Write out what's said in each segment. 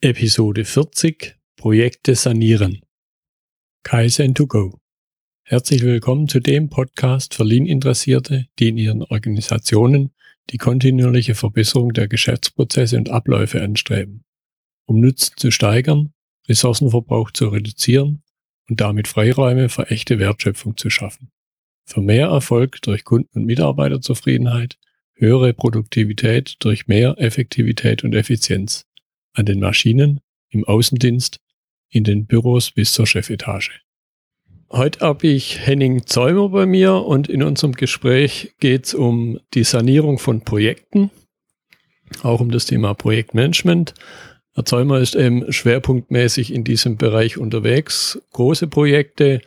Episode 40 Projekte sanieren. Kaizen2Go. Herzlich willkommen zu dem Podcast für Lean-Interessierte, die in ihren Organisationen die kontinuierliche Verbesserung der Geschäftsprozesse und Abläufe anstreben, um Nutzen zu steigern, Ressourcenverbrauch zu reduzieren und damit Freiräume für echte Wertschöpfung zu schaffen. Für mehr Erfolg durch Kunden- und Mitarbeiterzufriedenheit, höhere Produktivität durch mehr Effektivität und Effizienz an den Maschinen, im Außendienst, in den Büros bis zur Chefetage. Heute habe ich Henning Zäumer bei mir und in unserem Gespräch geht es um die Sanierung von Projekten, auch um das Thema Projektmanagement. Herr Zäumer ist eben schwerpunktmäßig in diesem Bereich unterwegs. Große Projekte.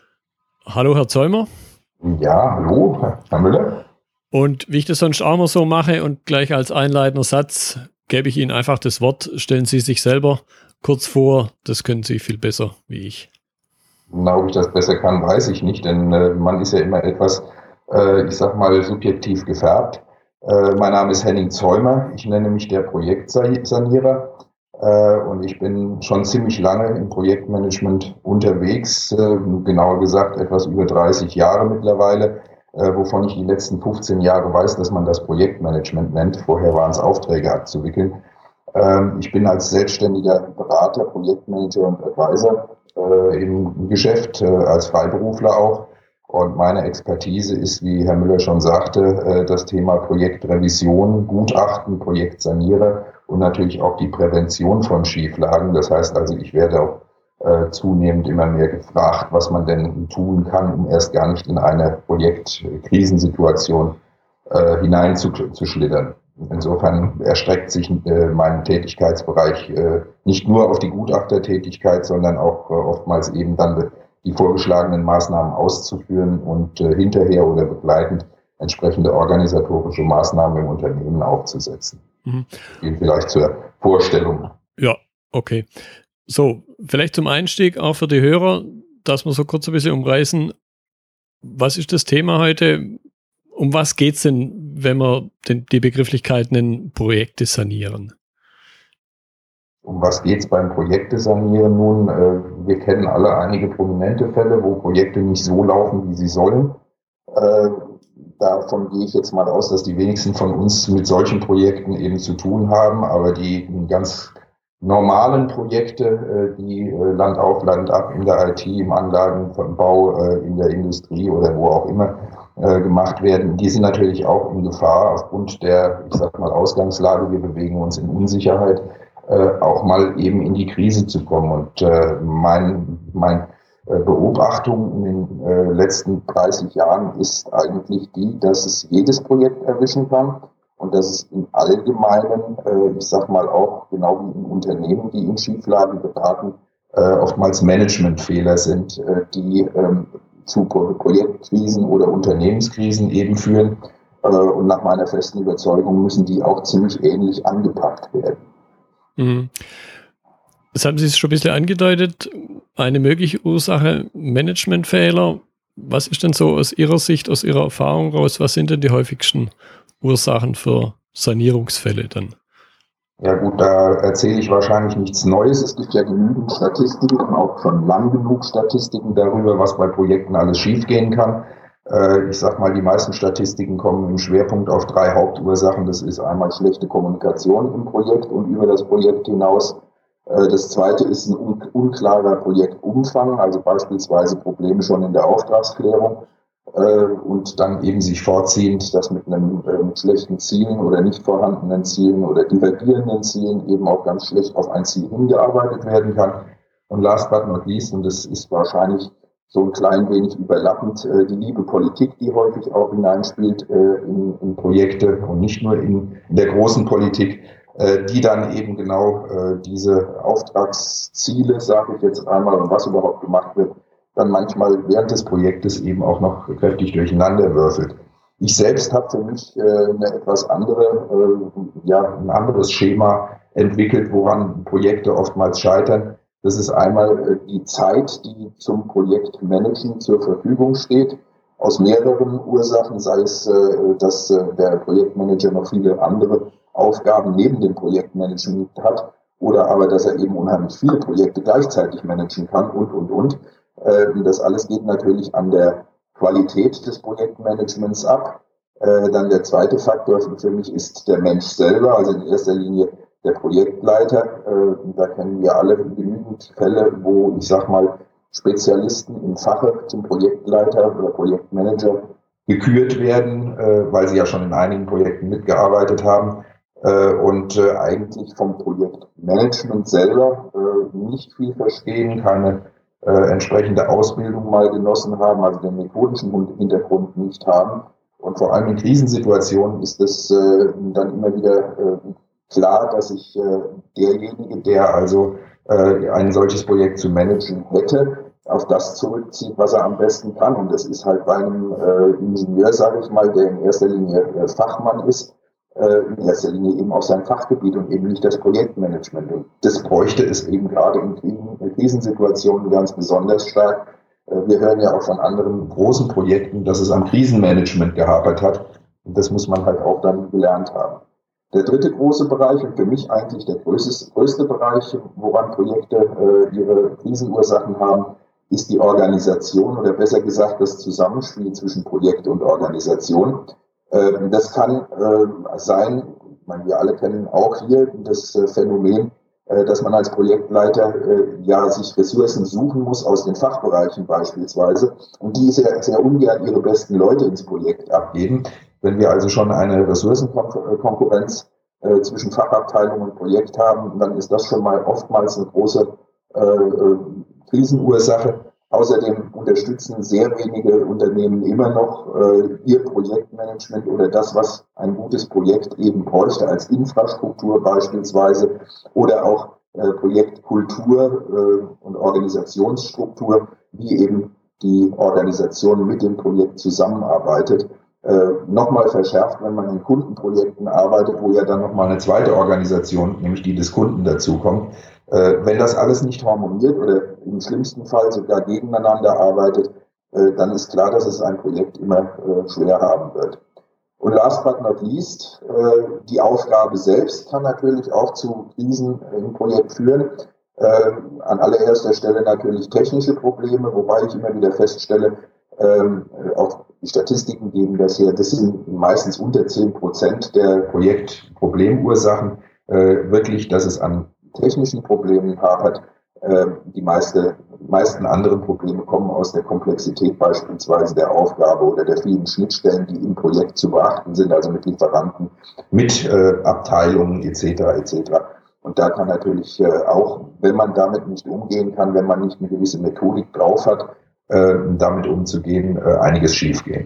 Hallo Herr Zäumer. Ja, hallo, Herr Müller. Und wie ich das sonst auch immer so mache und gleich als einleitender Satz gebe ich Ihnen einfach das Wort. Stellen Sie sich selber kurz vor, das können Sie viel besser wie ich. Na, ob ich das besser kann, weiß ich nicht, denn man ist ja immer etwas, ich sag mal, subjektiv gefärbt. Mein Name ist Henning Zäumer, ich nenne mich der Projektsanierer und ich bin schon ziemlich lange im Projektmanagement unterwegs, genauer gesagt etwas über 30 Jahre mittlerweile, wovon ich die letzten 15 Jahre weiß, dass man das Projektmanagement nennt. Vorher waren es Aufträge abzuwickeln. Ich bin als selbstständiger Berater, Projektmanager und Advisor im Geschäft, als Freiberufler auch. Und meine Expertise ist, wie Herr Müller schon sagte, das Thema Projektrevision, Gutachten, Projektsaniere und natürlich auch die Prävention von Schieflagen. Das heißt also, ich werde auch zunehmend immer mehr gefragt, was man denn tun kann, um erst gar nicht in eine Projektkrisensituation hineinzuschlittern. Insofern erstreckt sich mein Tätigkeitsbereich nicht nur auf die Gutachtertätigkeit, sondern auch oftmals eben dann die vorgeschlagenen Maßnahmen auszuführen und hinterher oder begleitend entsprechende organisatorische Maßnahmen im Unternehmen aufzusetzen. Vielleicht zur Vorstellung. Ja, okay. So, vielleicht zum Einstieg auch für die Hörer, dass wir so kurz ein bisschen umreißen. Was ist das Thema heute? Um was geht es denn, wenn wir die Begrifflichkeit nennen, Projekte sanieren? Um was geht es beim Projekte sanieren? Nun, wir kennen alle einige prominente Fälle, wo Projekte nicht so laufen, wie sie sollen. Davon gehe ich jetzt mal aus, dass die wenigsten von uns mit solchen Projekten eben zu tun haben, aber die ganz normalen Projekte, die Land auf, Land ab in der IT, im Anlagenbau, in der Industrie oder wo auch immer gemacht werden, die sind natürlich auch in Gefahr aufgrund der, ich sag mal, Ausgangslage. Wir bewegen uns in Unsicherheit, auch mal eben in die Krise zu kommen. Und meine Beobachtung in den letzten 30 Jahren ist eigentlich die, dass es jedes Projekt erwischen kann. Und dass es im Allgemeinen, ich sag mal auch genau wie in Unternehmen, die in Schieflage geraten, oftmals Managementfehler sind, die zu Projektkrisen oder Unternehmenskrisen eben führen. Und nach meiner festen Überzeugung müssen die auch ziemlich ähnlich angepackt werden. Mhm. Das haben Sie schon ein bisschen angedeutet. Eine mögliche Ursache, Managementfehler. Was ist denn so aus Ihrer Sicht, aus Ihrer Erfahrung raus, was sind denn die häufigsten Ursachen für Sanierungsfälle dann? Ja gut, da erzähle ich wahrscheinlich nichts Neues. Es gibt ja genügend Statistiken, auch schon lang genug Statistiken darüber, was bei Projekten alles schiefgehen kann. Ich sag mal, die meisten Statistiken kommen im Schwerpunkt auf 3 Hauptursachen. Das ist einmal schlechte Kommunikation im Projekt und über das Projekt hinaus. Das zweite ist ein unklarer Projektumfang, also beispielsweise Probleme schon in der Auftragsklärung. Und dann eben sich vorziehend, dass mit schlechten Zielen oder nicht vorhandenen Zielen oder divergierenden Zielen eben auch ganz schlecht auf ein Ziel hingearbeitet werden kann. Und last but not least, und das ist wahrscheinlich so ein klein wenig überlappend, die liebe Politik, die häufig auch hineinspielt in Projekte und nicht nur in der großen Politik, die dann eben genau diese Auftragsziele, sage ich jetzt einmal, und was überhaupt gemacht wird, dann manchmal während des Projektes eben auch noch kräftig durcheinander würfelt. Ich selbst habe für mich ein anderes Schema entwickelt, woran Projekte oftmals scheitern. Das ist einmal die Zeit, die zum Projektmanagen zur Verfügung steht. Aus mehreren Ursachen, sei es, dass der Projektmanager noch viele andere Aufgaben neben dem Projektmanagement hat oder aber, dass er eben unheimlich viele Projekte gleichzeitig managen kann und. Das alles geht natürlich an der Qualität des Projektmanagements ab. Dann der zweite Faktor für mich ist der Mensch selber, also in erster Linie der Projektleiter. Da kennen wir alle genügend Fälle, wo, ich sag mal, Spezialisten im Fache zum Projektleiter oder Projektmanager gekürt werden, weil sie ja schon in einigen Projekten mitgearbeitet haben und eigentlich vom Projektmanagement selber nicht viel verstehen, keine entsprechende Ausbildung mal genossen haben, also den methodischen Hintergrund nicht haben. Und vor allem in Krisensituationen ist es dann immer wieder klar, dass sich derjenige, der also ein solches Projekt zu managen hätte, auf das zurückzieht, was er am besten kann. Und das ist halt bei einem Ingenieur, sage ich mal, der in erster Linie Fachmann ist, in erster Linie eben auf sein Fachgebiet und eben nicht das Projektmanagement. Und das bräuchte es eben gerade in Krisensituationen ganz besonders stark. Wir hören ja auch von anderen großen Projekten, dass es am Krisenmanagement gehapert hat. Und das muss man halt auch dann gelernt haben. Der dritte große Bereich und für mich eigentlich der größte Bereich, woran Projekte ihre Krisenursachen haben, ist die Organisation oder besser gesagt das Zusammenspiel zwischen Projekt und Organisation. Das kann sein, wir alle kennen auch hier das Phänomen, dass man als Projektleiter ja sich Ressourcen suchen muss aus den Fachbereichen beispielsweise und die sehr, sehr ungern ihre besten Leute ins Projekt abgeben. Wenn wir also schon eine Ressourcenkonkurrenz zwischen Fachabteilung und Projekt haben, dann ist das schon mal oftmals eine große Krisenursache. Außerdem unterstützen sehr wenige Unternehmen immer noch ihr Projektmanagement oder das, was ein gutes Projekt eben bräuchte, als Infrastruktur beispielsweise oder auch Projektkultur und Organisationsstruktur, wie eben die Organisation mit dem Projekt zusammenarbeitet. Nochmal verschärft, wenn man in Kundenprojekten arbeitet, wo ja dann nochmal eine zweite Organisation, nämlich die des Kunden, dazukommt. Wenn das alles nicht harmoniert oder im schlimmsten Fall sogar gegeneinander arbeitet, dann ist klar, dass es ein Projekt immer schwer haben wird. Und last but not least, die Aufgabe selbst kann natürlich auch zu Krisen im Projekt führen. An allererster Stelle natürlich technische Probleme, wobei ich immer wieder feststelle, auch die Statistiken geben das her, das sind meistens unter 10% der Projektproblemursachen wirklich, dass es an technischen Problemen hapert. Die meisten anderen Probleme kommen aus der Komplexität beispielsweise der Aufgabe oder der vielen Schnittstellen, die im Projekt zu beachten sind, also mit Lieferanten, mit Abteilungen etc. Und da kann natürlich auch, wenn man damit nicht umgehen kann, wenn man nicht eine gewisse Methodik drauf hat, damit umzugehen, einiges schiefgehen.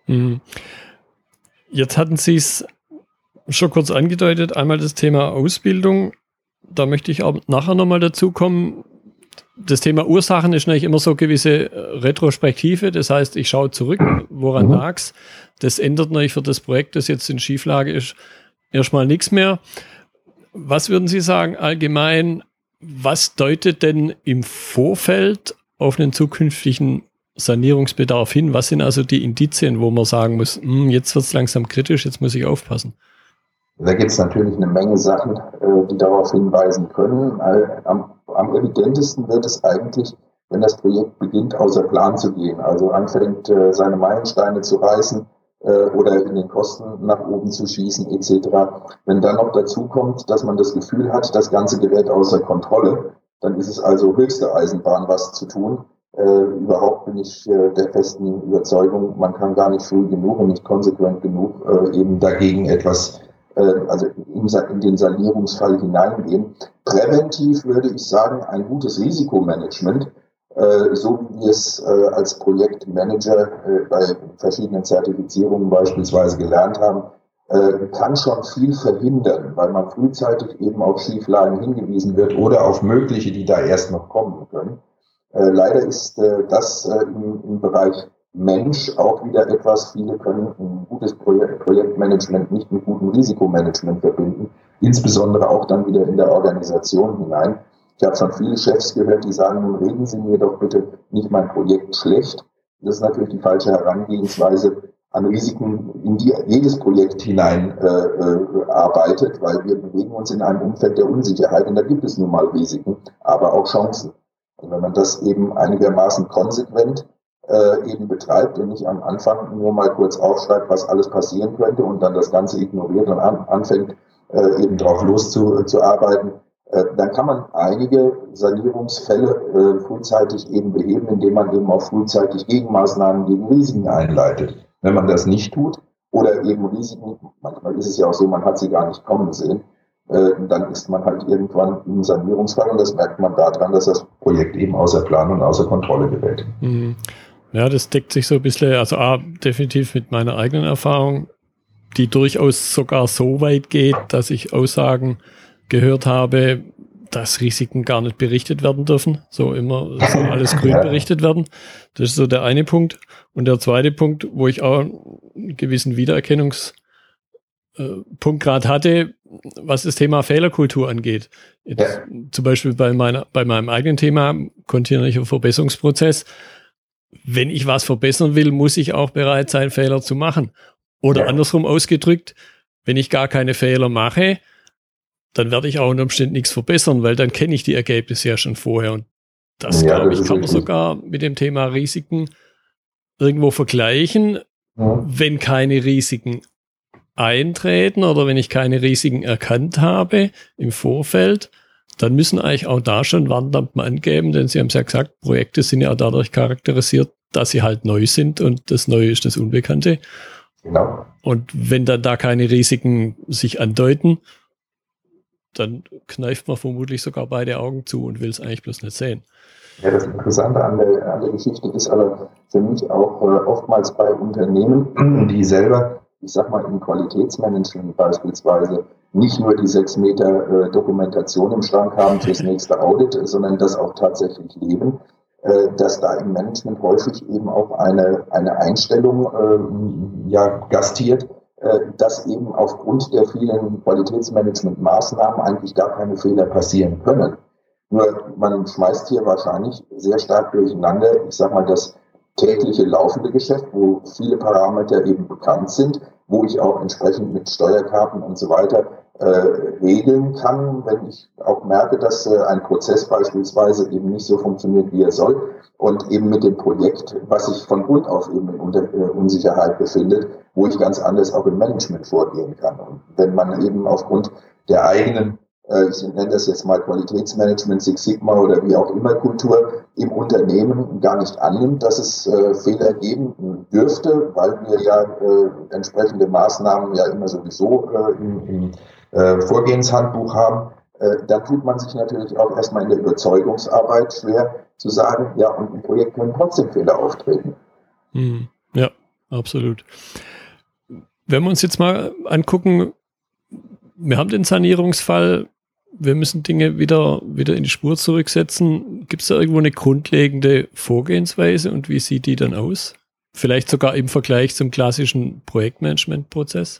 Jetzt hatten Sie es schon kurz angedeutet, einmal das Thema Ausbildung. Da möchte ich auch nachher nochmal dazu kommen. Das Thema Ursachen ist natürlich immer so gewisse Retrospektive. Das heißt, ich schaue zurück, woran lag's. Das ändert natürlich für das Projekt, das jetzt in Schieflage ist, erstmal nichts mehr. Was würden Sie sagen allgemein, was deutet denn im Vorfeld auf einen zukünftigen Sanierungsbedarf hin? Was sind also die Indizien, wo man sagen muss, jetzt wird es langsam kritisch, jetzt muss ich aufpassen? Da gibt es natürlich eine Menge Sachen, die darauf hinweisen können. Am evidentesten wird es eigentlich, wenn das Projekt beginnt, außer Plan zu gehen. Also anfängt, seine Meilensteine zu reißen oder in den Kosten nach oben zu schießen etc. Wenn dann noch dazu kommt, dass man das Gefühl hat, das Ganze gerät außer Kontrolle, dann ist es also höchste Eisenbahn, was zu tun. Überhaupt bin ich der festen Überzeugung, man kann gar nicht früh genug und nicht konsequent genug eben dagegen etwas also in den Sanierungsfall hineingehen. Präventiv würde ich sagen, ein gutes Risikomanagement, so wie wir es als Projektmanager bei verschiedenen Zertifizierungen beispielsweise gelernt haben, kann schon viel verhindern, weil man frühzeitig eben auf Schieflagen hingewiesen wird oder auf mögliche, die da erst noch kommen können. Leider ist das im Bereich Mensch auch wieder etwas, viele können ein gutes Projektmanagement nicht mit gutem Risikomanagement verbinden, insbesondere auch dann wieder in der Organisation hinein. Ich habe schon viele Chefs gehört, die sagen, nun reden Sie mir doch bitte nicht mein Projekt schlecht. Das ist natürlich die falsche Herangehensweise. an Risiken in jedes Projekt hinein arbeitet, weil wir bewegen uns in einem Umfeld der Unsicherheit und da gibt es nun mal Risiken, aber auch Chancen. Und wenn man das eben einigermaßen konsequent eben betreibt und nicht am Anfang nur mal kurz aufschreibt, was alles passieren könnte und dann das Ganze ignoriert und anfängt eben drauf loszuarbeiten, dann kann man einige Sanierungsfälle frühzeitig eben beheben, indem man eben auch frühzeitig Gegenmaßnahmen gegen Risiken einleitet. Wenn man das nicht tut oder eben Risiken, manchmal ist es ja auch so, man hat sie gar nicht kommen sehen, dann ist man halt irgendwann im Sanierungsfall und das merkt man daran, dass das Projekt eben außer Plan und außer Kontrolle gerät. Ja, das deckt sich so ein bisschen, also definitiv mit meiner eigenen Erfahrung, die durchaus sogar so weit geht, dass ich Aussagen gehört habe, dass Risiken gar nicht berichtet werden dürfen. So immer soll alles grün berichtet werden. Das ist so der eine Punkt. Und der zweite Punkt, wo ich auch einen gewissen Wiedererkennungspunkt gerade hatte, was das Thema Fehlerkultur angeht. Jetzt, zum Beispiel bei meinem eigenen Thema, kontinuierlicher Verbesserungsprozess. Wenn ich was verbessern will, muss ich auch bereit sein, Fehler zu machen. Oder andersrum ausgedrückt, wenn ich gar keine Fehler mache, dann werde ich auch unter Umständen nichts verbessern, weil dann kenne ich die Ergebnisse ja schon vorher. Und das, glaube ich, kann man sogar mit dem Thema Risiken irgendwo vergleichen. Wenn keine Risiken eintreten oder wenn ich keine Risiken erkannt habe im Vorfeld, dann müssen eigentlich auch da schon Warnlampen angeben, denn Sie haben es ja gesagt, Projekte sind ja dadurch charakterisiert, dass sie halt neu sind und das Neue ist das Unbekannte. Genau. Und wenn dann da keine Risiken sich andeuten, dann kneift man vermutlich sogar beide Augen zu und will es eigentlich bloß nicht sehen. Ja, das Interessante an der Geschichte ist aber für mich auch oftmals bei Unternehmen, die selber, ich sag mal, im Qualitätsmanagement beispielsweise nicht nur die 6 Meter Dokumentation im Schrank haben fürs nächste Audit, sondern das auch tatsächlich leben, dass da im Management häufig eben auch eine Einstellung gastiert, dass eben aufgrund der vielen Qualitätsmanagement-Maßnahmen eigentlich gar keine Fehler passieren können. Nur man schmeißt hier wahrscheinlich sehr stark durcheinander, ich sag mal, das tägliche laufende Geschäft, wo viele Parameter eben bekannt sind, wo ich auch entsprechend mit Steuerkarten und so weiter regeln kann, wenn ich auch merke, dass ein Prozess beispielsweise eben nicht so funktioniert, wie er soll, und eben mit dem Projekt, was sich von Grund auf eben in Unsicherheit befindet, wo ich ganz anders auch im Management vorgehen kann. Und wenn man eben aufgrund der eigenen, ich nenne das jetzt mal Qualitätsmanagement, Six Sigma oder wie auch immer Kultur im Unternehmen gar nicht annimmt, dass es Fehler geben dürfte, weil wir ja entsprechende Maßnahmen ja immer sowieso im Vorgehenshandbuch haben, dann tut man sich natürlich auch erstmal in der Überzeugungsarbeit schwer zu sagen, ja, und im Projekt können trotzdem Fehler auftreten. Ja, absolut. Wenn wir uns jetzt mal angucken, wir haben den Sanierungsfall, wir müssen Dinge wieder in die Spur zurücksetzen. Gibt es da irgendwo eine grundlegende Vorgehensweise und wie sieht die dann aus? Vielleicht sogar im Vergleich zum klassischen Projektmanagement-Prozess?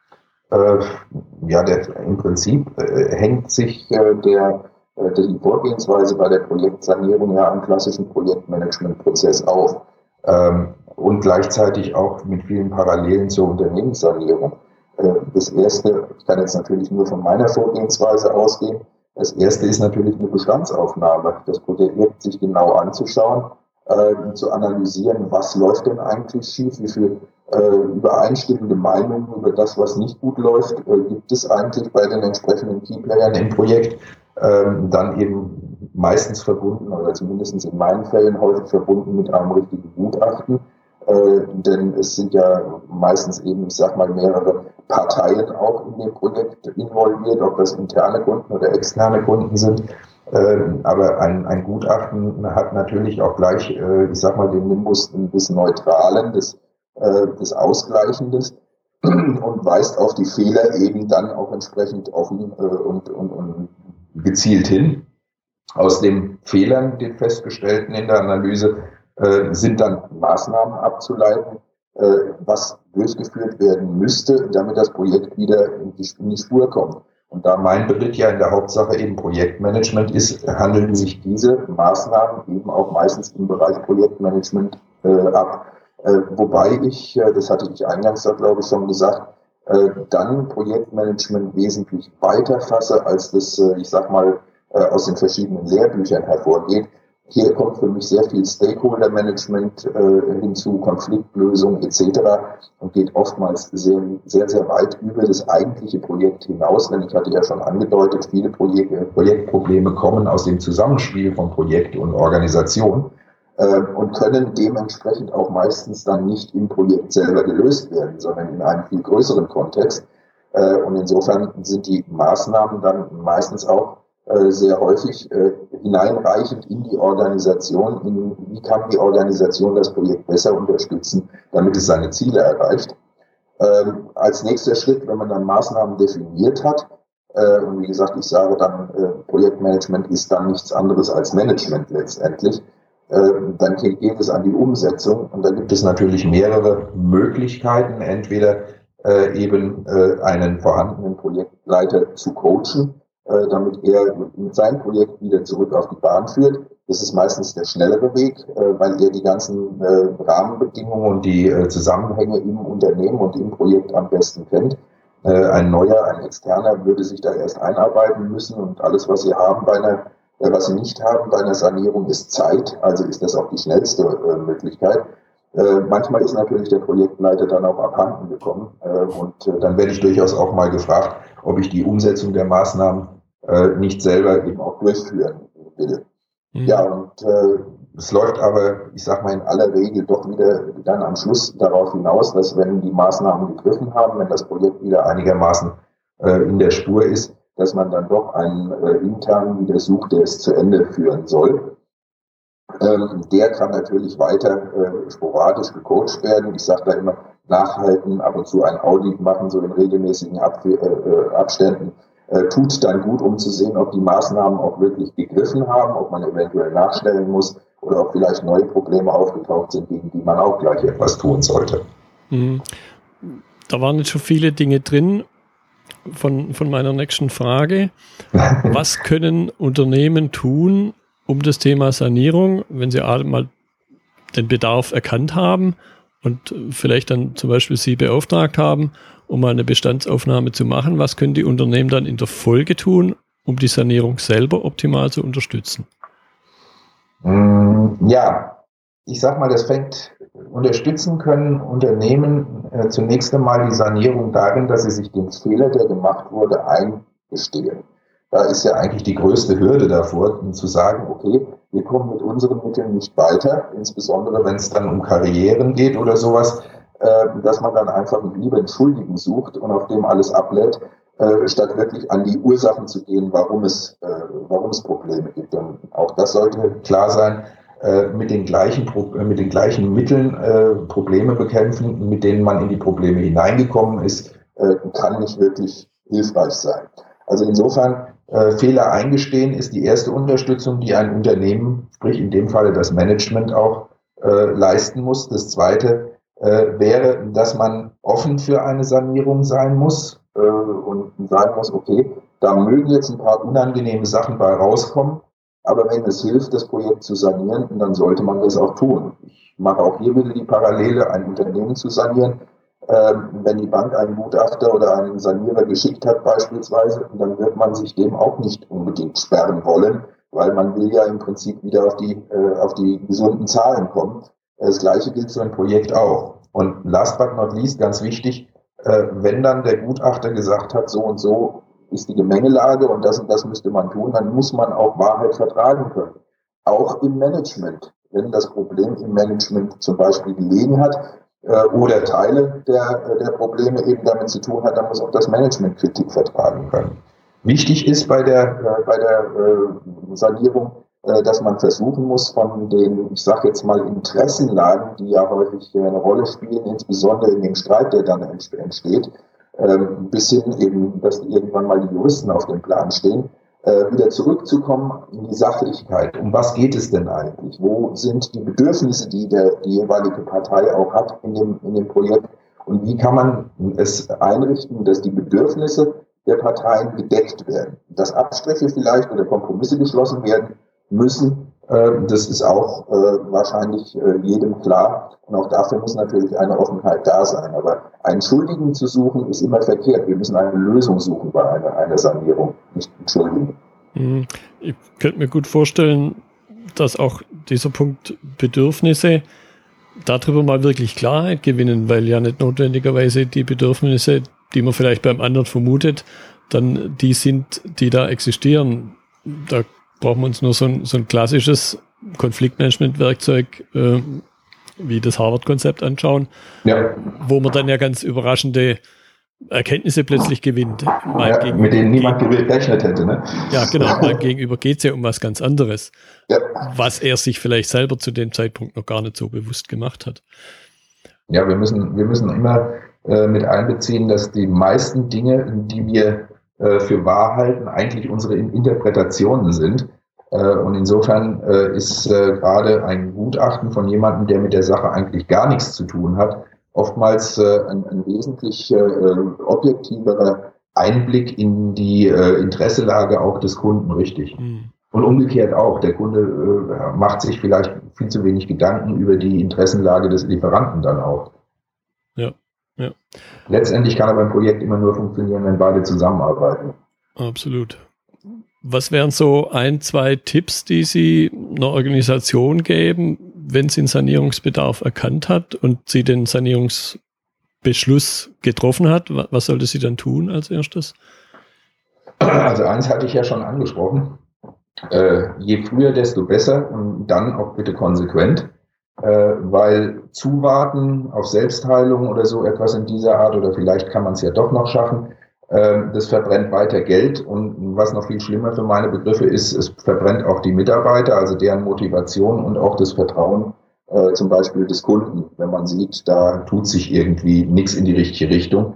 Im Prinzip hängt sich die Vorgehensweise bei der Projektsanierung ja am klassischen Projektmanagement-Prozess auf und gleichzeitig auch mit vielen Parallelen zur Unternehmenssanierung. Das erste, ich kann jetzt natürlich nur von meiner Vorgehensweise ausgehen, das erste ist natürlich eine Bestandsaufnahme, das Projekt sich genau anzuschauen, zu analysieren, was läuft denn eigentlich schief, wie viel übereinstimmende Meinungen über das, was nicht gut läuft, gibt es eigentlich bei den entsprechenden Keyplayern im Projekt, dann eben meistens verbunden, oder zumindest in meinen Fällen häufig verbunden mit einem richtigen Gutachten, denn es sind ja meistens eben, ich sag mal, mehrere Parteien auch in dem Projekt involviert, ob das interne Kunden oder externe Kunden sind. Aber ein Gutachten hat natürlich auch gleich, ich sag mal, den Nimbus des Neutralen, des Ausgleichendes und weist auf die Fehler eben dann auch entsprechend offen und gezielt hin. Aus den Fehlern, den festgestellten in der Analyse, sind dann Maßnahmen abzuleiten, was durchgeführt werden müsste, damit das Projekt wieder in die Spur kommt. Und da mein Bericht ja in der Hauptsache eben Projektmanagement ist, handeln sich diese Maßnahmen eben auch meistens im Bereich Projektmanagement ab. Wobei ich, das hatte ich eingangs da glaube ich schon gesagt, dann Projektmanagement wesentlich weiter fasse, als das, ich sag mal, aus den verschiedenen Lehrbüchern hervorgeht. Hier kommt für mich sehr viel Stakeholder-Management hinzu, Konfliktlösung etc. und geht oftmals sehr, sehr, sehr weit über das eigentliche Projekt hinaus. Denn ich hatte ja schon angedeutet, viele Projektprobleme kommen aus dem Zusammenspiel von Projekt und Organisation und können dementsprechend auch meistens dann nicht im Projekt selber gelöst werden, sondern in einem viel größeren Kontext. Und insofern sind die Maßnahmen dann meistens auch sehr häufig hineinreichend in die Organisation, wie kann die Organisation das Projekt besser unterstützen, damit es seine Ziele erreicht. Als nächster Schritt, wenn man dann Maßnahmen definiert hat, und wie gesagt, ich sage dann, Projektmanagement ist dann nichts anderes als Management letztendlich, dann geht es an die Umsetzung und da gibt es natürlich mehrere Möglichkeiten, entweder eben einen vorhandenen Projektleiter zu coachen, damit er mit seinem Projekt wieder zurück auf die Bahn führt. Das ist meistens der schnellere Weg, weil er die ganzen Rahmenbedingungen und die Zusammenhänge im Unternehmen und im Projekt am besten kennt. Ein Externer würde sich da erst einarbeiten müssen und alles, was Sie haben was Sie nicht haben bei einer Sanierung, ist Zeit, also ist das auch die schnellste Möglichkeit. Manchmal ist natürlich der Projektleiter dann auch abhanden gekommen und dann werde ich durchaus auch mal gefragt, ob ich die Umsetzung der Maßnahmen nicht selber eben auch durchführen will. Mhm. Ja, und es läuft aber, ich sag mal, in aller Regel doch wieder dann am Schluss darauf hinaus, dass wenn die Maßnahmen gegriffen haben, wenn das Projekt wieder einigermaßen in der Spur ist, dass man dann doch einen internen wieder sucht, der es zu Ende führen soll. Der kann natürlich weiter sporadisch gecoacht werden. Ich sage da immer, nachhalten, ab und zu ein Audit machen, so in regelmäßigen Abständen, tut dann gut, um zu sehen, ob die Maßnahmen auch wirklich gegriffen haben, ob man eventuell nachstellen muss oder ob vielleicht neue Probleme aufgetaucht sind, gegen die man auch gleich etwas tun sollte. Da waren jetzt schon viele Dinge drin von meiner nächsten Frage. Was können Unternehmen tun, um das Thema Sanierung, wenn sie mal den Bedarf erkannt haben und vielleicht dann zum Beispiel Sie beauftragt haben, um mal eine Bestandsaufnahme zu machen, was können die Unternehmen dann in der Folge tun, um die Sanierung selber optimal zu unterstützen? Ja, ich sag mal, unterstützen können Unternehmen zunächst einmal die Sanierung darin, dass sie sich den Fehler, der gemacht wurde, eingestehen. Da ist ja eigentlich die größte Hürde davor, zu sagen, okay, wir kommen mit unseren Mitteln nicht weiter, insbesondere wenn es dann um Karrieren geht oder sowas, dass man dann einfach lieber einen Schuldigen sucht und auf dem alles ablädt, statt wirklich an die Ursachen zu gehen, warum es Probleme gibt. Und auch das sollte klar sein, mit den gleichen Mitteln Probleme bekämpfen, mit denen man in die Probleme hineingekommen ist, kann nicht wirklich hilfreich sein. Also insofern, Fehler eingestehen ist die erste Unterstützung, die ein Unternehmen, sprich in dem Falle das Management auch leisten muss. Das zweite wäre, dass man offen für eine Sanierung sein muss und sagen muss, okay, da mögen jetzt ein paar unangenehme Sachen bei rauskommen, aber wenn es hilft, das Projekt zu sanieren, dann sollte man das auch tun. Ich mache auch hier wieder die Parallele, ein Unternehmen zu sanieren. Wenn die Bank einen Gutachter oder einen Sanierer geschickt hat beispielsweise, dann wird man sich dem auch nicht unbedingt sperren wollen, weil man will ja im Prinzip wieder auf die gesunden Zahlen kommen. Das Gleiche gilt für ein Projekt auch. Und last but not least, ganz wichtig, wenn dann der Gutachter gesagt hat, so und so ist die Gemengelage und das müsste man tun, dann muss man auch Wahrheit vertragen können. Auch im Management. Wenn das Problem im Management zum Beispiel gelegen hat, oder Teile der Probleme eben damit zu tun hat, dann muss auch das Management Kritik vertragen können. Wichtig ist bei der Sanierung, dass man versuchen muss, von den, ich sage jetzt mal, Interessenlagen, die ja häufig eine Rolle spielen, insbesondere in dem Streit, der dann entsteht, bis hin eben, dass irgendwann mal die Juristen auf dem Plan stehen, wieder zurückzukommen in die Sachlichkeit. Um was geht es denn eigentlich? Wo sind die Bedürfnisse, die die jeweilige Partei auch hat in dem Projekt? Und wie kann man es einrichten, dass die Bedürfnisse der Parteien gedeckt werden? Dass Abstriche vielleicht oder Kompromisse geschlossen werden müssen, Das ist auch wahrscheinlich jedem klar. Und auch dafür muss natürlich eine Offenheit da sein. Aber einen Schuldigen zu suchen, ist immer verkehrt. Wir müssen eine Lösung suchen bei einer Sanierung, nicht einen Schuldigen. Ich könnte mir gut vorstellen, dass auch dieser Punkt Bedürfnisse darüber mal wirklich Klarheit gewinnen, weil ja nicht notwendigerweise die Bedürfnisse, die man vielleicht beim anderen vermutet, dann die sind, die da existieren. Da brauchen wir uns nur so ein klassisches Konfliktmanagement-Werkzeug wie das Harvard-Konzept anschauen, wo man dann ja ganz überraschende Erkenntnisse plötzlich gewinnt. Mit denen niemand gerechnet hätte. Ne? Ja, genau. Mal gegenüber geht es ja um was ganz anderes, was er sich vielleicht selber zu dem Zeitpunkt noch gar nicht so bewusst gemacht hat. Ja, wir müssen immer mit einbeziehen, dass die meisten Dinge, die wir für wahr halten, eigentlich unsere Interpretationen sind. Und insofern ist gerade ein Gutachten von jemandem, der mit der Sache eigentlich gar nichts zu tun hat, oftmals ein wesentlich objektiverer Einblick in die Interesselage auch des Kunden, richtig. Und umgekehrt auch. Der Kunde macht sich vielleicht viel zu wenig Gedanken über die Interessenlage des Lieferanten dann auch. Ja. Letztendlich kann aber ein Projekt immer nur funktionieren, wenn beide zusammenarbeiten. Absolut. Was wären so 1-2 Tipps, die Sie einer Organisation geben, wenn sie einen Sanierungsbedarf erkannt hat und sie den Sanierungsbeschluss getroffen hat? Was sollte sie dann tun als erstes? Also eins hatte ich ja schon angesprochen. Je früher, desto besser und dann auch bitte konsequent. Weil zuwarten auf Selbstheilung oder so etwas in dieser Art, oder vielleicht kann man es ja doch noch schaffen, das verbrennt weiter Geld, und was noch viel schlimmer für meine Begriffe ist, es verbrennt auch die Mitarbeiter, also deren Motivation und auch das Vertrauen zum Beispiel des Kunden, wenn man sieht, da tut sich irgendwie nichts in die richtige Richtung.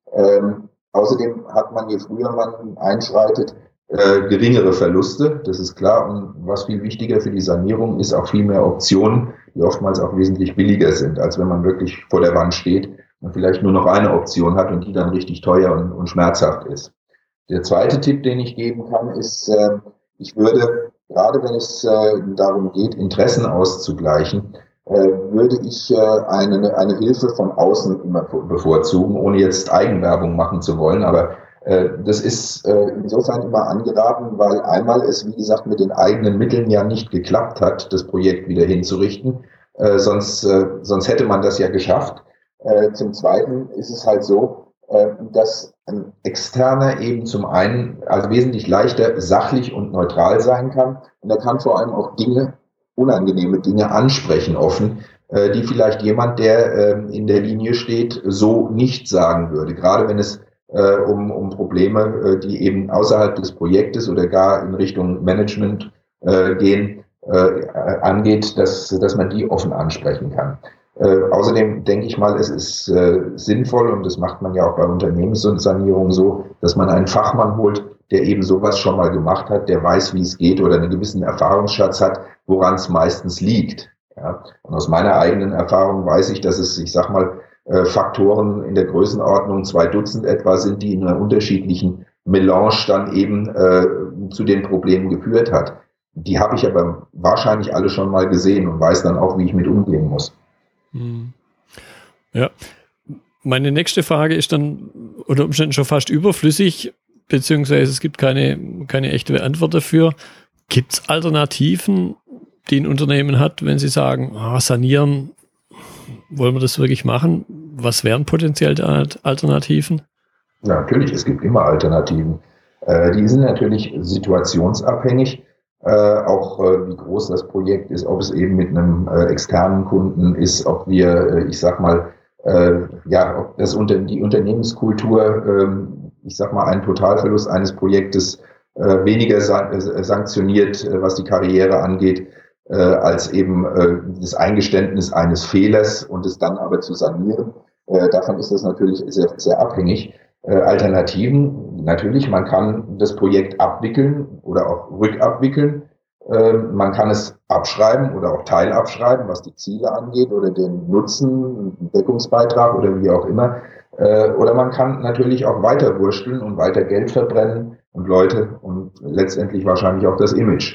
Außerdem hat man, je früher man einschreitet, geringere Verluste, das ist klar, und was viel wichtiger für die Sanierung ist, auch viel mehr Optionen, die oftmals auch wesentlich billiger sind, als wenn man wirklich vor der Wand steht und vielleicht nur noch eine Option hat und die dann richtig teuer und schmerzhaft ist. Der zweite Tipp, den ich geben kann, ist, ich würde, gerade wenn es darum geht, Interessen auszugleichen, würde ich eine Hilfe von außen immer bevorzugen, ohne jetzt Eigenwerbung machen zu wollen, aber das ist insofern immer angeraten, weil einmal es, wie gesagt, mit den eigenen Mitteln ja nicht geklappt hat, das Projekt wieder hinzurichten. Sonst hätte man das ja geschafft. Zum Zweiten ist es halt so, dass ein Externer eben zum einen also wesentlich leichter sachlich und neutral sein kann. Und er kann vor allem auch unangenehme Dinge ansprechen offen, die vielleicht jemand, der in der Linie steht, so nicht sagen würde. Gerade wenn es um Probleme, die eben außerhalb des Projektes oder gar in Richtung Management gehen, angeht, dass man die offen ansprechen kann. Außerdem denke ich mal, es ist sinnvoll, und das macht man ja auch bei Unternehmenssanierung so, dass man einen Fachmann holt, der eben sowas schon mal gemacht hat, der weiß, wie es geht oder einen gewissen Erfahrungsschatz hat, woran es meistens liegt. Ja? Und aus meiner eigenen Erfahrung weiß ich, dass es, ich sag mal, Faktoren in der Größenordnung 2 Dutzend etwa sind, die in einer unterschiedlichen Melange dann eben zu den Problemen geführt hat. Die habe ich aber wahrscheinlich alle schon mal gesehen und weiß dann auch, wie ich mit umgehen muss. Ja, meine nächste Frage ist dann unter Umständen schon fast überflüssig, beziehungsweise es gibt keine echte Antwort dafür. Gibt es Alternativen, die ein Unternehmen hat, wenn sie sagen, sanieren, wollen wir das wirklich machen? Was wären potenziell Alternativen? Ja, natürlich, es gibt immer Alternativen. Die sind natürlich situationsabhängig, auch wie groß das Projekt ist, ob es eben mit einem externen Kunden ist, ob wir, ich sag mal, ob das die Unternehmenskultur, ich sag mal, einen Totalverlust eines Projektes weniger sanktioniert, was die Karriere angeht, als eben das Eingeständnis eines Fehlers und es dann aber zu sanieren. Davon ist das natürlich sehr, sehr abhängig. Alternativen, natürlich, man kann das Projekt abwickeln oder auch rückabwickeln. Man kann es abschreiben oder auch teilabschreiben, was die Ziele angeht oder den Nutzen, den Deckungsbeitrag oder wie auch immer. Oder man kann natürlich auch weiter wursteln und weiter Geld verbrennen und Leute und letztendlich wahrscheinlich auch das Image.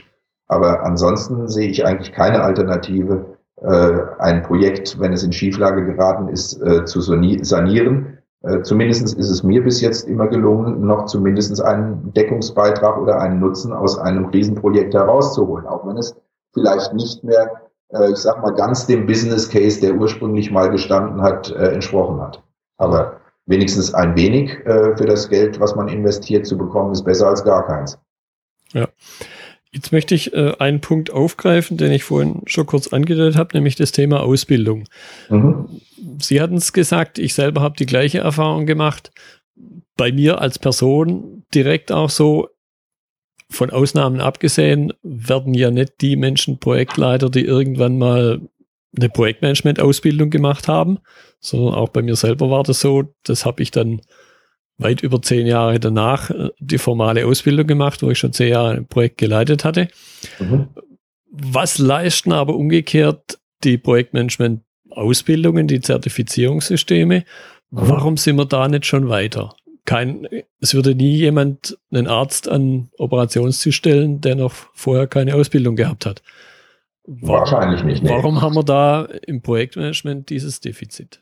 Aber ansonsten sehe ich eigentlich keine Alternative, ein Projekt, wenn es in Schieflage geraten ist, zu sanieren. Zumindest ist es mir bis jetzt immer gelungen, noch zumindest einen Deckungsbeitrag oder einen Nutzen aus einem Riesenprojekt herauszuholen, auch wenn es vielleicht nicht mehr, ich sag mal, ganz dem Business Case, der ursprünglich mal gestanden hat, entsprochen hat. Aber wenigstens ein wenig für das Geld, was man investiert, zu bekommen, ist besser als gar keins. Ja. Jetzt möchte ich einen Punkt aufgreifen, den ich vorhin schon kurz angedeutet habe, nämlich das Thema Ausbildung. Sie hatten es gesagt, ich selber habe die gleiche Erfahrung gemacht. Bei mir als Person direkt auch so, von Ausnahmen abgesehen, werden ja nicht die Menschen Projektleiter, die irgendwann mal eine Projektmanagement-Ausbildung gemacht haben, sondern auch bei mir selber war das so, das habe ich dann weit über 10 Jahre danach die formale Ausbildung gemacht, wo ich schon 10 Jahre ein Projekt geleitet hatte. Was leisten aber umgekehrt die Projektmanagement-Ausbildungen, die Zertifizierungssysteme? Warum sind wir da nicht schon weiter? Es würde nie jemand einen Arzt an Operationstisch stellen, der noch vorher keine Ausbildung gehabt hat. Wahrscheinlich nicht. Nee. Warum haben wir da im Projektmanagement dieses Defizit?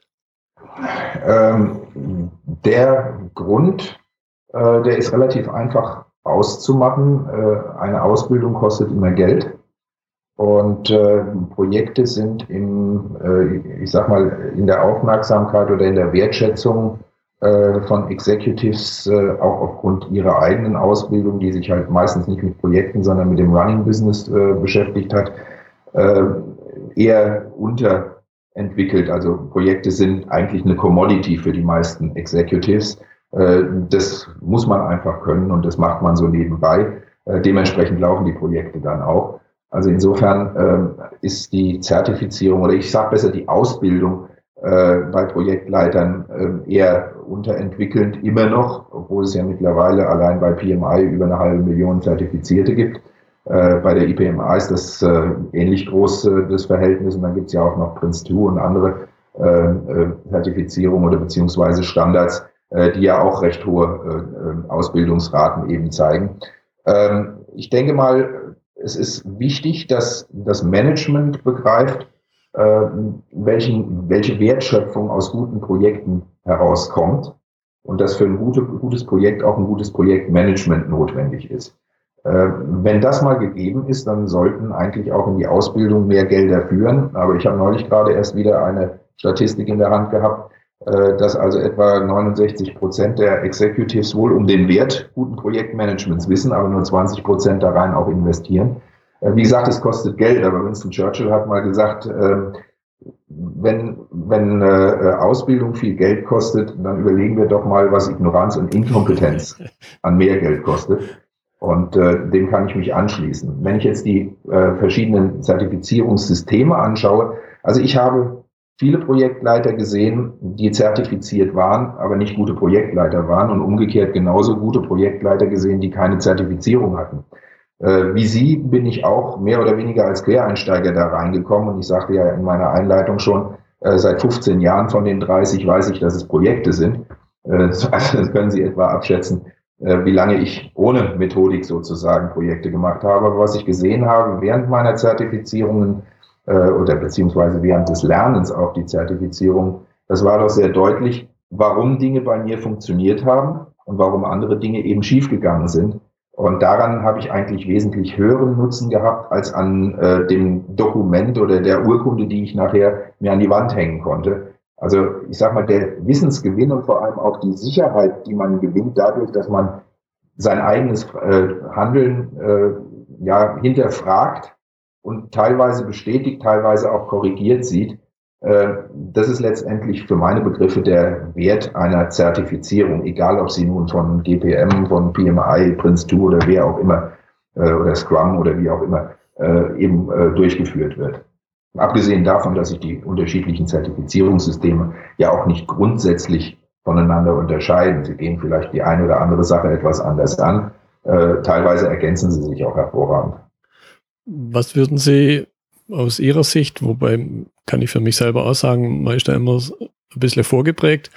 Der Grund, der ist relativ einfach auszumachen. Eine Ausbildung kostet immer Geld und Projekte sind ich sag mal, in der Aufmerksamkeit oder in der Wertschätzung von Executives auch aufgrund ihrer eigenen Ausbildung, die sich halt meistens nicht mit Projekten, sondern mit dem Running Business beschäftigt hat, eher unterentwickelt. Also Projekte sind eigentlich eine Commodity für die meisten Executives. Das muss man einfach können und das macht man so nebenbei. Dementsprechend laufen die Projekte dann auch. Also insofern ist die Zertifizierung oder ich sage besser die Ausbildung bei Projektleitern eher unterentwickelt, immer noch, obwohl es ja mittlerweile allein bei PMI über 500.000 Zertifizierte gibt. Bei der IPMA ist das ähnlich groß, das Verhältnis, und dann gibt es ja auch noch Prince2 und andere Zertifizierungen oder beziehungsweise Standards, die ja auch recht hohe Ausbildungsraten eben zeigen. Ich denke mal, es ist wichtig, dass das Management begreift, welche Wertschöpfung aus guten Projekten herauskommt und dass für ein gutes Projekt auch ein gutes Projektmanagement notwendig ist. Wenn das mal gegeben ist, dann sollten eigentlich auch in die Ausbildung mehr Gelder führen. Aber ich habe neulich gerade erst wieder eine Statistik in der Hand gehabt, dass also etwa 69% der Executives wohl um den Wert guten Projektmanagements wissen, aber nur 20% da rein auch investieren. Wie gesagt, es kostet Geld, aber Winston Churchill hat mal gesagt, wenn Ausbildung viel Geld kostet, dann überlegen wir doch mal, was Ignoranz und Inkompetenz an mehr Geld kostet. Und dem kann ich mich anschließen. Wenn ich jetzt die verschiedenen Zertifizierungssysteme anschaue, also ich habe viele Projektleiter gesehen, die zertifiziert waren, aber nicht gute Projektleiter waren, und umgekehrt genauso gute Projektleiter gesehen, die keine Zertifizierung hatten. Wie Sie bin ich auch mehr oder weniger als Quereinsteiger da reingekommen, und ich sagte ja in meiner Einleitung schon, seit 15 Jahren von den 30 weiß ich, dass es Projekte sind. Also das können Sie etwa abschätzen, wie lange ich ohne Methodik sozusagen Projekte gemacht habe. Aber was ich gesehen habe während meiner Zertifizierungen oder beziehungsweise während des Lernens auch die Zertifizierung, das war doch sehr deutlich, warum Dinge bei mir funktioniert haben und warum andere Dinge eben schiefgegangen sind. Und daran habe ich eigentlich wesentlich höheren Nutzen gehabt als an dem Dokument oder der Urkunde, die ich nachher mir an die Wand hängen konnte. Also ich sag mal, der Wissensgewinn und vor allem auch die Sicherheit, die man gewinnt dadurch, dass man sein eigenes Handeln hinterfragt und teilweise bestätigt, teilweise auch korrigiert sieht, das ist letztendlich für meine Begriffe der Wert einer Zertifizierung, egal ob sie nun von GPM, von PMI, Prince2 oder wer auch immer, oder Scrum oder wie auch immer, durchgeführt wird. Abgesehen davon, dass sich die unterschiedlichen Zertifizierungssysteme ja auch nicht grundsätzlich voneinander unterscheiden. Sie gehen vielleicht die eine oder andere Sache etwas anders an. Teilweise ergänzen sie sich auch hervorragend. Was würden Sie aus Ihrer Sicht, wobei kann ich für mich selber auch sagen, man ist da immer ein bisschen vorgeprägt,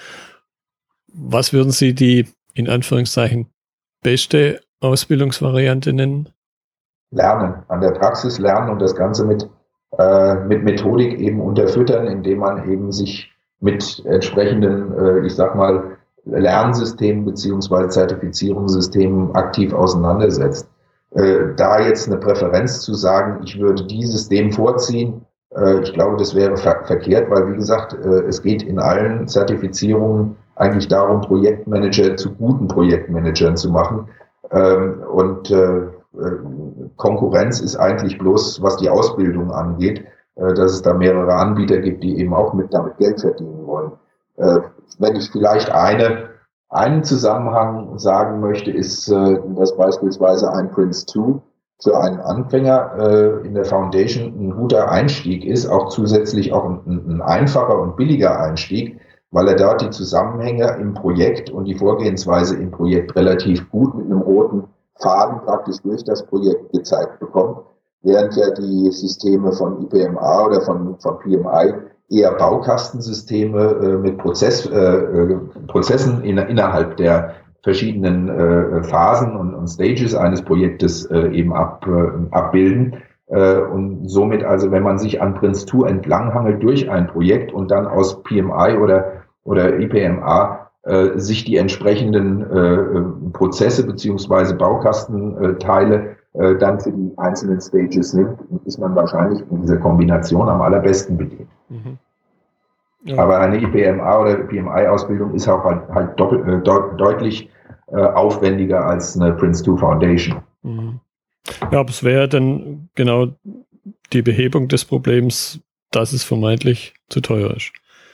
was würden Sie die in Anführungszeichen beste Ausbildungsvariante nennen? lernen, an der Praxis lernen und das Ganze mit Methodik eben unterfüttern, indem man eben sich mit entsprechenden, ich sag mal, Lernsystemen beziehungsweise Zertifizierungssystemen aktiv auseinandersetzt. Da jetzt eine Präferenz zu sagen, ich würde dieses System vorziehen, ich glaube, das wäre verkehrt, weil, wie gesagt, es geht in allen Zertifizierungen eigentlich darum, Projektmanager zu guten Projektmanagern zu machen. Und Konkurrenz ist eigentlich bloß, was die Ausbildung angeht, dass es da mehrere Anbieter gibt, die eben auch damit Geld verdienen wollen. Wenn ich vielleicht einen Zusammenhang sagen möchte, ist, dass beispielsweise ein Prince2 für einen Anfänger in der Foundation ein guter Einstieg ist, auch zusätzlich auch ein einfacher und billiger Einstieg, weil er dort die Zusammenhänge im Projekt und die Vorgehensweise im Projekt relativ gut mit einem roten Faden praktisch durch das Projekt gezeigt bekommt, während ja die Systeme von IPMA oder von PMI eher Baukastensysteme mit Prozessen innerhalb der verschiedenen Phasen und Stages eines Projektes eben abbilden. Und somit also, wenn man sich an Prince2 entlanghangelt durch ein Projekt und dann aus PMI oder IPMA sich die entsprechenden Prozesse beziehungsweise Baukastenteile dann für die einzelnen Stages nimmt, ist man wahrscheinlich in dieser Kombination am allerbesten bedient. Mhm. Ja. Aber eine IPMA oder PMI-Ausbildung ist auch halt deutlich aufwendiger als eine Prince2 Foundation. Mhm. Ja, aber es wäre dann genau die Behebung des Problems, dass es vermeintlich zu teuer ist.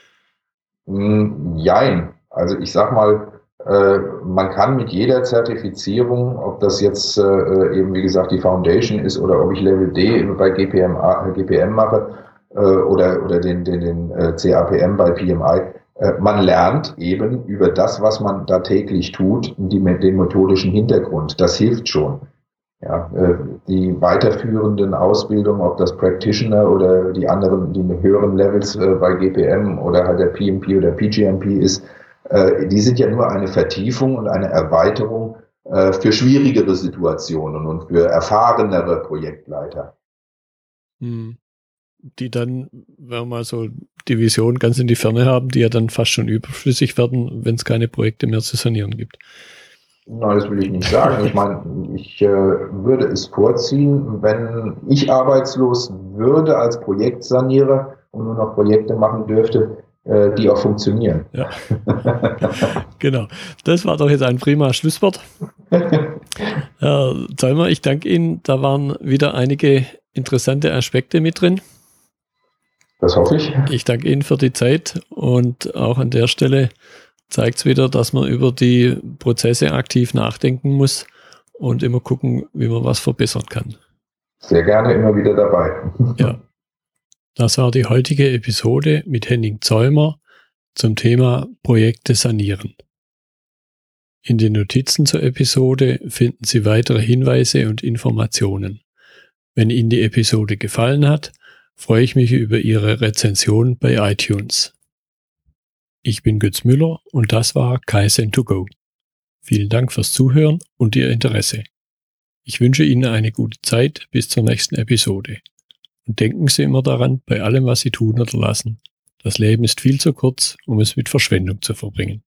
Jein. Also ich sag mal, man kann mit jeder Zertifizierung, ob das jetzt eben wie gesagt die Foundation ist oder ob ich Level D bei GPM mache oder den CAPM bei PMI, man lernt eben über das, was man da täglich tut, den methodischen Hintergrund. Das hilft schon. Ja, die weiterführenden Ausbildungen, ob das Practitioner oder die höheren Levels bei GPM oder halt der PMP oder PGMP ist, die sind ja nur eine Vertiefung und eine Erweiterung für schwierigere Situationen und für erfahrenere Projektleiter. Die dann, wenn wir mal so die Vision ganz in die Ferne haben, die ja dann fast schon überflüssig werden, wenn es keine Projekte mehr zu sanieren gibt. Nein, das will ich nicht sagen. Ich meine, ich würde es vorziehen, wenn ich arbeitslos würde als Projektsanierer und nur noch Projekte machen dürfte, die auch funktionieren. Ja. Genau. Das war doch jetzt ein prima Schlusswort. Herr Zollmer, ich danke Ihnen. Da waren wieder einige interessante Aspekte mit drin. Das hoffe ich. Ich danke Ihnen für die Zeit und auch an der Stelle zeigt es wieder, dass man über die Prozesse aktiv nachdenken muss und immer gucken, wie man was verbessern kann. Sehr gerne, immer wieder dabei. Ja, das war die heutige Episode mit Henning Zollmer zum Thema Projekte sanieren. In den Notizen zur Episode finden Sie weitere Hinweise und Informationen. Wenn Ihnen die Episode gefallen hat, freue ich mich über Ihre Rezension bei iTunes. Ich bin Götz Müller und das war Kaizen2Go. Vielen Dank fürs Zuhören und Ihr Interesse. Ich wünsche Ihnen eine gute Zeit bis zur nächsten Episode. Und denken Sie immer daran, bei allem, was Sie tun oder lassen, das Leben ist viel zu kurz, um es mit Verschwendung zu verbringen.